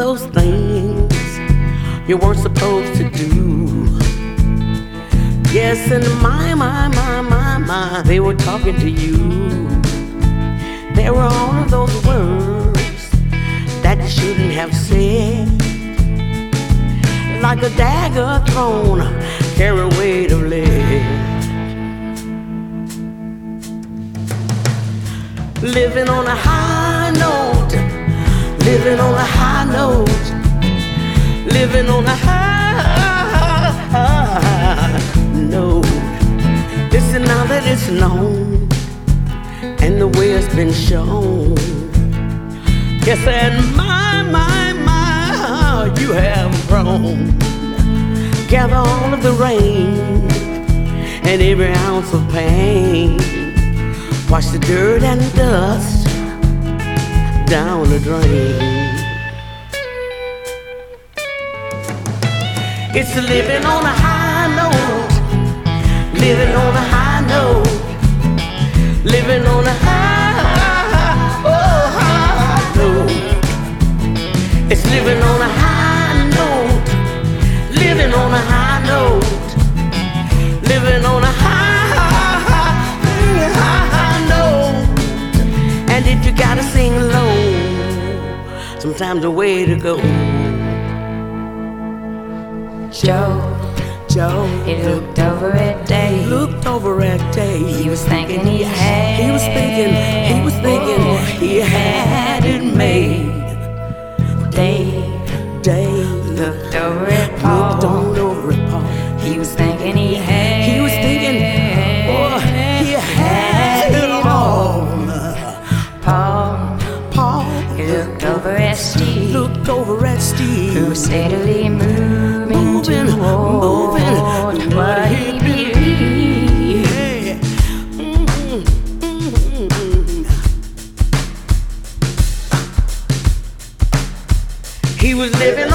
those things you weren't supposed to do. Yes, and my, they were talking to you. There were all of those words that you shouldn't have said, like a dagger thrown, carry weight of lead. Living on a high note, living on a high note, living on a high note. Listen now that it's known, and the way it's been shown. Yes, and my, how you have grown. Gather all of the rain and every ounce of pain. Wash the dirt and dust down the drain. It's living on a high note, living on a high note, living on a high note. It's living on a high note, living on a high note, living on a high note. And if you gotta sing low, sometimes the way to go. Joe, he looked over at Dave. He was thinking he had it made. Dave looked over at Paul. He was thinking he had it all. Paul, he looked over at Steve. Who was steadily moving toward what he believed. He was living